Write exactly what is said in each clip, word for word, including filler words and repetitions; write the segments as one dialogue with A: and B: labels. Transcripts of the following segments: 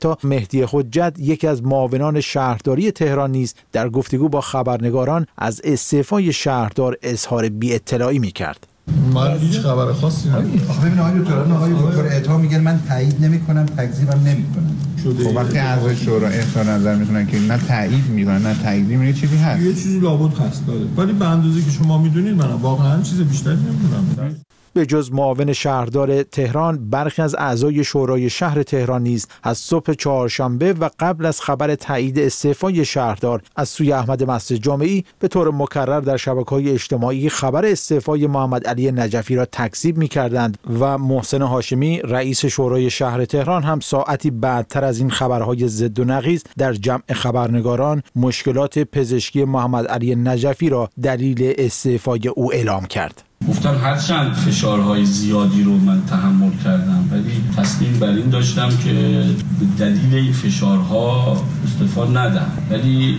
A: حتی مهدی حجت یکی از معاونان شهرداری تهران نیز در گفتگو با خبرنگاران از استعفای شهردار اظهار بی‌اطلاعی می‌کرد.
B: من هیچ خبر خاصی ندارم.
C: آخه ببین آقای دکتر آقای دکتر اعطا میگن من تایید نمی‌کنم، تکذیبم نمی‌کنم.
D: خب وقتی اعضای شورا اظهار نظر می‌کنن که نه تایید می‌کنن نه تایید می‌کنن چیزی هست.
B: یه چیزی لابد هست داره. ولی به اندازه که شما می‌دونید من واقعا چیز بیشتری نمی‌دونم.
A: به جز معاون شهردار تهران، برخی از اعضای شورای شهر تهران نیز از صبح چهارشنبه و قبل از خبر تایید استعفای شهردار از سوی احمد مسجد جامعی به طور مکرر در شبکه‌های اجتماعی خبر استعفای محمد علی نجفی را تکذیب می‌کردند و محسن هاشمی رئیس شورای شهر تهران هم ساعتی بعدتر از این خبرهای ضد و نقیض در جمع خبرنگاران مشکلات پزشکی محمد علی نجفی را دلیل استعفای او اعلام کرد.
E: گفتم هرچند فشارهای زیادی رو من تحمل کردم ولی تصمیم بر این داشتم که دلیل این فشارها استعفا ندم، ولی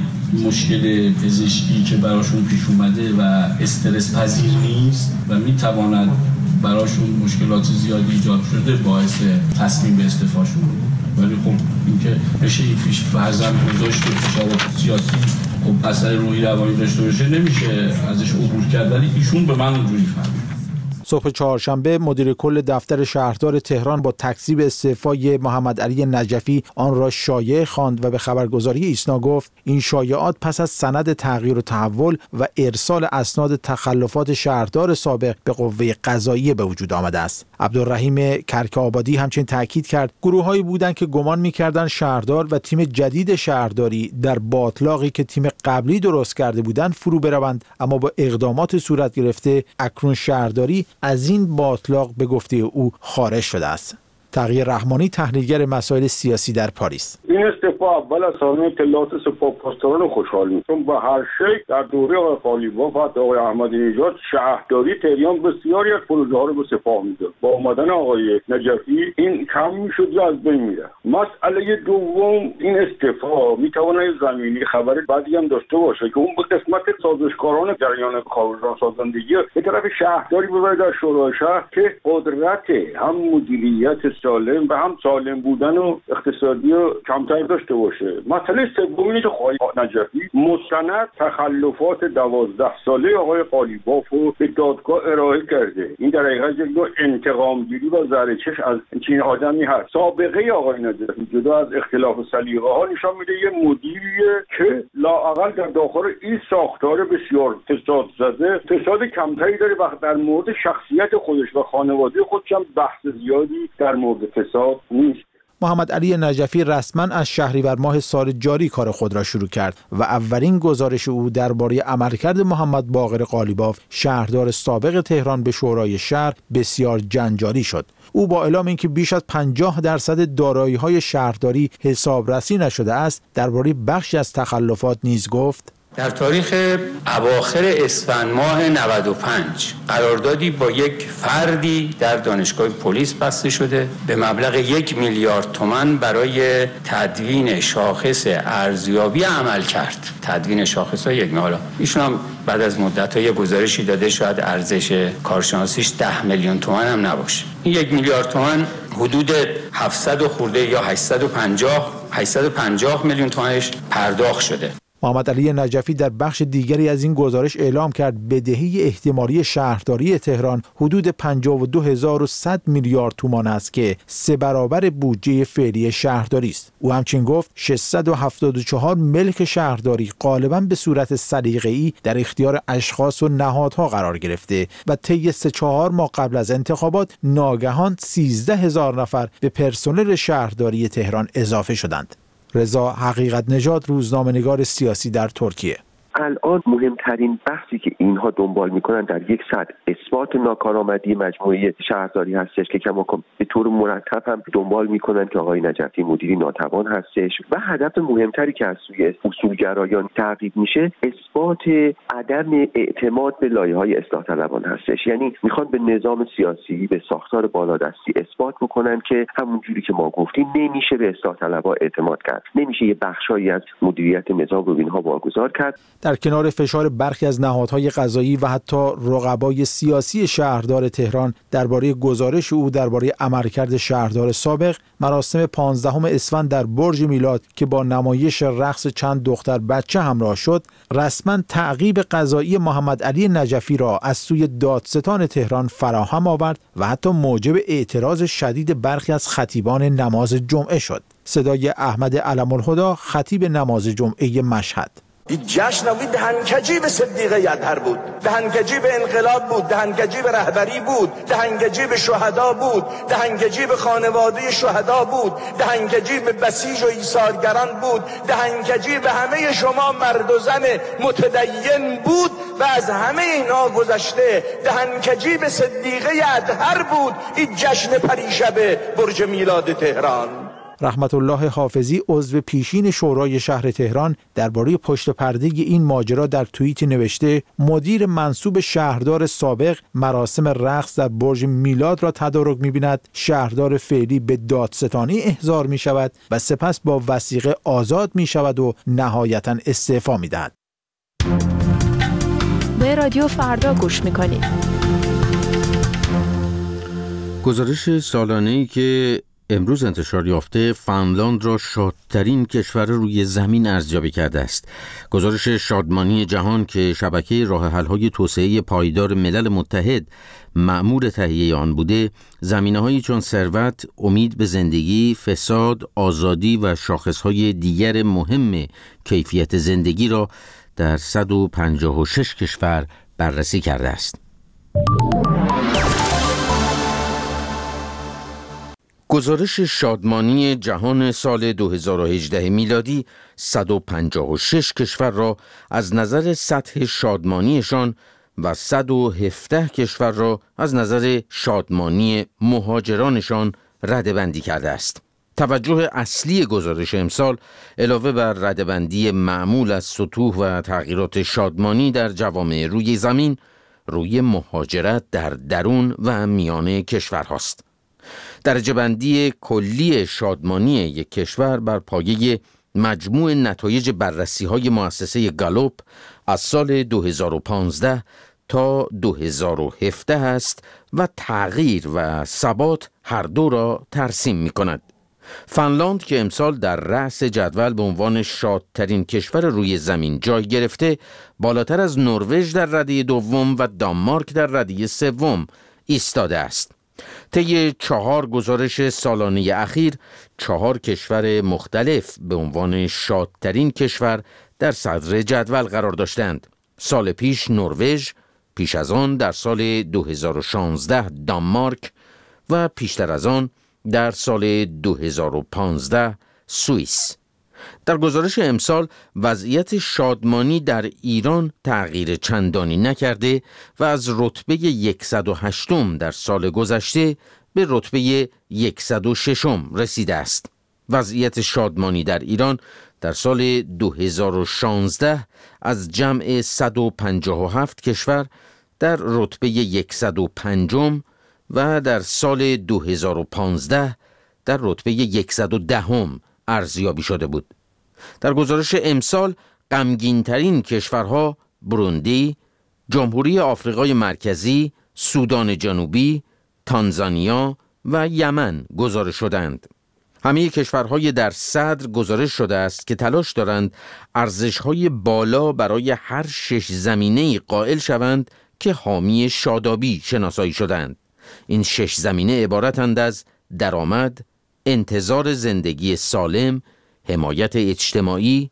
E: مشکل پزشکی که براشون پیش اومده و استرس پذیر نیست و میتواند براشون مشکلات زیادی ایجاد شده باعث تصمیم به استعفاشون بود. ولی خب اینکه بشه این فیش فرزن گذاشت فشارات سیاسی خب اثر روحی روانی داشته باشه نمیشه ازش عبور کرد، ولی ایشون به من اونجوری فهمید.
A: صبح چهارشنبه مدیر کل دفتر شهردار تهران با تکذیب استعفای محمد علی نجفی آن را شایعه خواند و به خبرگزاری ایسنا گفت این شایعات پس از سند تغییر و تحول و ارسال اسناد تخلفات شهردار سابق به قوه قضاییه به وجود آمده است. عبدالرحیم کرک‌آبادی همچنین تاکید کرد گروه‌هایی بودند که گمان می‌کردند شهردار و تیم جدید شهرداری در باطلاقی که تیم قبلی درست کرده بودند فرو بروند، اما با اقدامات صورت گرفته اکنون شهرداری از این باطلاق به گفته او خارج شده است. تقی رحمانی تحلیلگر مسائل سیاسی در پاریس:
F: این استعفا اول از همه اطلاعات سپاهپاسداران خوشحال نیست، چون با هر شکل در دوره آقای قالیباف و آقای احمدی نژاد شهرداری تهران بسیاری از پروژه ها رو به سپاه میداد. با اومدن آقای نجفی این کم میشد یا از بین میره. مسئله دوم این استعفا میتونه زمینی خبر بعدی هم داشته باشه که اون به قسمت سازشکاران جریان کارگزار سازندگی به طرف شهرداری ببره در شورای شهر که قدرت هم مدیریت سالم و هم سالم بودن و اقتصادی و کمتر داشته باشه. مسئله سوم اینه که آقای نجفی مستند تخلفات دوازده ساله آقای قالیباف رو به دادگاه ارائه کرده. این در حقیقت یک نوع انتقامگیری و زره‌چش از چنین آدمی هست. سابقه آقای نجفی جدا از اختلاف سلیقه ها نشان میده یه مدیریه که لااقل در داخل این ساختار بسیار فساد زده فساد کمتری داره و در مورد شخصیت خودش و خانواده خودش هم بحث زیادی در مورد فساد نیست.
A: محمد علی نجفی رسما از شهریور ماه سال جاری کار خود را شروع کرد و اولین گزارش او درباره عملکرد محمد باقر قالیباف شهردار سابق تهران به شورای شهر بسیار جنجالی شد. او با اعلام اینکه بیش از پنجاه درصد دارایی‌های شهرداری حسابرسی نشده است درباره بخشی از تخلفات نیز گفت:
G: در تاریخ اواخر اسفند ماه نود و پنج قراردادی با یک فردی در دانشگاه پلیس بسته شده به مبلغ یک میلیارد تومان برای تدوین شاخص ارزیابی عمل کرد. تدوین شاخص ها یک حالا ایشون هم بعد از مدت های گزارشی داده شاید ارزش کارشناسیش ده میلیون تومان هم نباشه. این یک میلیارد تومان حدود هفتصد خورده یا هشتصد و پنجاه هشتصد و پنجاه میلیون تومانش پرداخت شده.
A: محمد علی نجفی در بخش دیگری از این گزارش اعلام کرد بدهی احتمالی شهرداری تهران حدود پنجاه و دو هزار و صد میلیارد تومان است که سه برابر بودجه فعلی شهرداری است. او همچنین گفت ششصد و هفتاد و چهار ملک شهرداری غالباً به صورت سلیقه‌ای در اختیار اشخاص و نهادها قرار گرفته و طی سه چهار ماه قبل از انتخابات ناگهان سیزده هزار نفر به پرسنل شهرداری تهران اضافه شدند. رضا حقیقت نژاد، روزنامه‌نگار سیاسی در ترکیه:
H: الان مهمترین بحثی که اینها دنبال میکنن در یک سطح اثبات ناکارآمدی مجموعه شهرداری هستش که کماکان به طور مرتب هم دنبال میکنن که آقای نجفی مدیری ناتوان هستش و هدف مهمتری که از سوی اصولگرایان تعقیب میشه اثبات عدم اعتماد به لایه‌های اصلاح طلبان هستش. یعنی میخوان به نظام سیاسی، به ساختار بالادستی اثبات بکنن که همونجوری که ما گفتیم نمیشه به اصلاح طلبها اعتماد کرد، نمیشه یه بخشایی از مدیریت نظام رو اینها واگذار کرد.
A: در کنار فشار برخی از نهادهای قضایی و حتی رقبای سیاسی شهردار تهران درباره گزارش او درباره عملکرد شهردار سابق، مراسم پانزدهم اسفند در برج میلاد که با نمایش رقص چند دختر بچه همراه شد، رسما تعقیب قضایی محمد علی نجفی را از سوی دادستان تهران فراهم آورد و حتی موجب اعتراض شدید برخی از خطیبان نماز جمعه شد. صدای احمد علم الهدی، خطیب نماز جمعه مشهد:
I: این جشن نوید دهنکجی به صدیقه اطهر بود، دهنکجی به انقلاب بود، دهنکجی به رهبری بود، دهنکجی به شهدا بود، دهنکجی به خانواده شهدا بود، دهنکجی به بسیج و ایثارگران بود، دهنکجی به همه شما مرد و زن متدین بود و از همه اینا گذشته دهنکجی به صدیقه اطهر بود. این جشن پریشب برج میلاد تهران.
A: رحمت الله حافظی، عضو پیشین شورای شهر تهران، درباره پشت پرده این ماجرا در توییتی نوشته: مدیر منصوب شهردار سابق مراسم رقص در برج میلاد را تدارک می‌بیند، شهردار فعلی به دادستانی احضار می‌شود و سپس با وثیقه آزاد می‌شود و نهایتاً استعفا می‌دهد.
J: به رادیو فردا گوش می‌کنید.
K: گزارش سالانه‌ای که امروز انتشار یافته فنلاند را شادترین کشور روی زمین ارزیابی کرده است. گزارش شادمانی جهان که شبکه راه حل‌های توسعه پایدار ملل متحد مأمور تهیه آن بوده، زمینه‌هایی چون ثروت، امید به زندگی، فساد، آزادی و شاخص‌های دیگر مهم کیفیت زندگی را در صد و پنجاه و شش کشور بررسی کرده است. گزارش شادمانی جهان سال دو هزار و هجده میلادی صد و پنجاه و شش کشور را از نظر سطح شادمانیشان و صد و هفده کشور را از نظر شادمانی مهاجرانشان رده‌بندی کرده است. توجه اصلی گزارش امسال علاوه بر رده‌بندی معمول از سطوح و تغییرات شادمانی در جوامع روی زمین، روی مهاجرت در درون و میان کشورهاست. درجه بندی کلی شادمانی یک کشور بر پایه مجموع نتایج بررسی‌های مؤسسه گالوپ از سال دو هزار و پانزده تا دو هزار و هفده است و تغییر و ثبات هر دو را ترسیم می‌کند. فنلاند که امسال در رأس جدول به عنوان شادترین کشور روی زمین جای گرفته، بالاتر از نروژ در رده دوم و دانمارک در رده سوم ایستاده است. طی چهار گزارش سالانه اخیر، چهار کشور مختلف به عنوان شادترین کشور در صدر جدول قرار داشتند. سال پیش نروژ، پیش از آن در سال دو هزار و شانزده دانمارک و پیشتر از آن در سال دو هزار و پانزده سوئیس. در گزارش امسال وضعیت شادمانی در ایران تغییر چندانی نکرده و از رتبه صد و هشتم در سال گذشته به رتبه صد و ششم رسیده است. وضعیت شادمانی در ایران در سال دو هزار و شانزده از جمع صد و پنجاه و هفت کشور در رتبه صد و پنجم و در سال دو هزار و پانزده در رتبه صد و دهم ارزیابی شده بود. در گزارش امسال غمگین‌ترین کشورها بروندی، جمهوری آفریقای مرکزی، سودان جنوبی، تانزانیا و یمن گزارش شدند. همه کشورهای در صدر گزارش شده است که تلاش دارند ارزش‌های بالا برای هر شش زمینه‌ای قائل شوند که حامی شادابی شناسایی شدند. این شش زمینه عبارتند از درآمد، انتظار زندگی سالم، حمایت اجتماعی،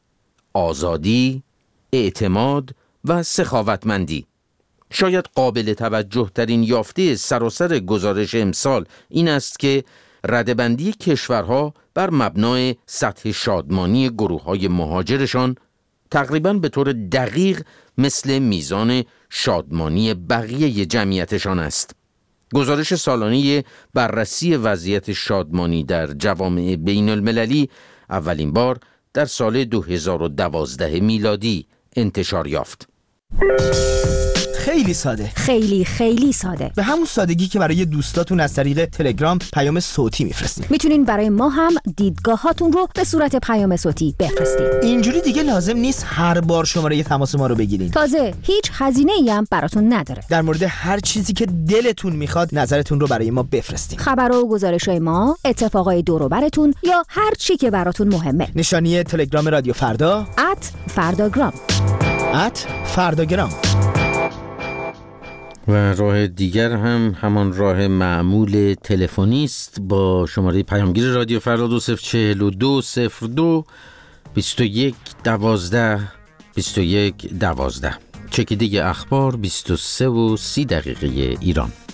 K: آزادی، اعتماد و سخاوتمندی. شاید قابل توجه ترین یافته سراسر گزارش امسال این است که رده‌بندی کشورها بر مبنای سطح شادمانی گروه‌های مهاجرشان تقریباً به طور دقیق مثل میزان شادمانی بقیه جمعیتشان است. گزارش سالانه بررسی وضعیت شادمانی در جوامع بین المللی اولین بار در سال دو هزار و دوازده میلادی انتشار یافت.
L: خیلی ساده.
M: خیلی خیلی ساده.
L: به همون سادگی که برای دوستاتون از طریق تلگرام پیام صوتی میفرستین.
M: میتونین برای ما هم دیدگاهاتون رو به صورت پیام صوتی بفرستین.
L: اینجوری دیگه لازم نیست هر بار شماره تماس ما رو بگیرین.
M: تازه هیچ هزینه‌ای هم براتون نداره.
L: در مورد هر چیزی که دلتون میخواد نظرتون رو برای ما بفرستین.
M: خبر و گزارش‌های ما، اتفاقای دور و براتون یا هر چی که براتون مهمه.
L: نشانی تلگرام رادیو فردا
M: ات فرداگرام
L: ات فرداگرام.
K: و راه دیگر هم همان راه معمول تلفنی است با شماره پیامگیر رادیو فردا دو صفر چهل و دو صفر دو بیست و یک دوازده بیست و یک دوازده. چکیده اخبار بیست و سه و سی دقیقه ایران.